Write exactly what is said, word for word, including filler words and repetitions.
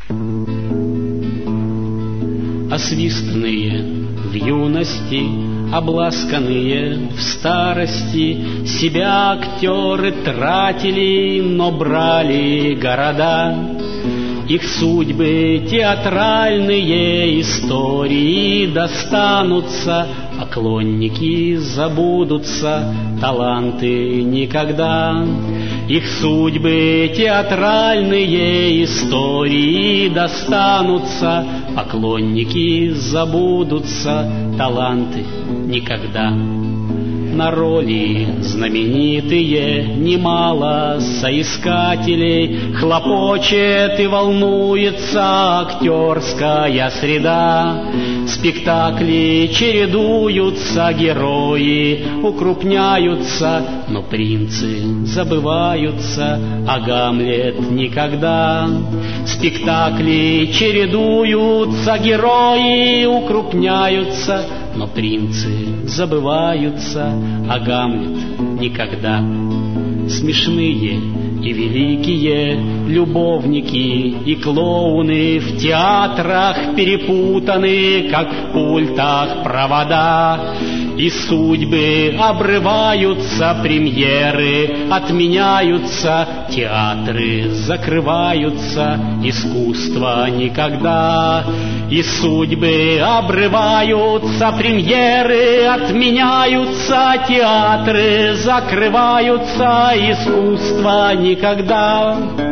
Освистные в юности, обласканные в старости, себя актеры тратили, но брали города. Их судьбы театральные истории достанутся, поклонники забудутся, таланты никогда. Их судьбы театральные истории достанутся, поклонники забудутся, таланты никогда. На роли знаменитые немало соискателей, хлопочет и волнуется актерская среда. Спектакли чередуются, герои укрупняются, но принцы забываются, а Гамлет никогда. Спектакли чередуются, герои укрупняются, но принцы забываются, а Гамлет никогда. Смешные и великие любовники и клоуны в театрах перепутаны, как в пультах провода. И судьбы обрываются, премьеры отменяются, театры закрываются, искусство никогда. И судьбы обрываются, премьеры отменяются, театры закрываются, искусство никогда.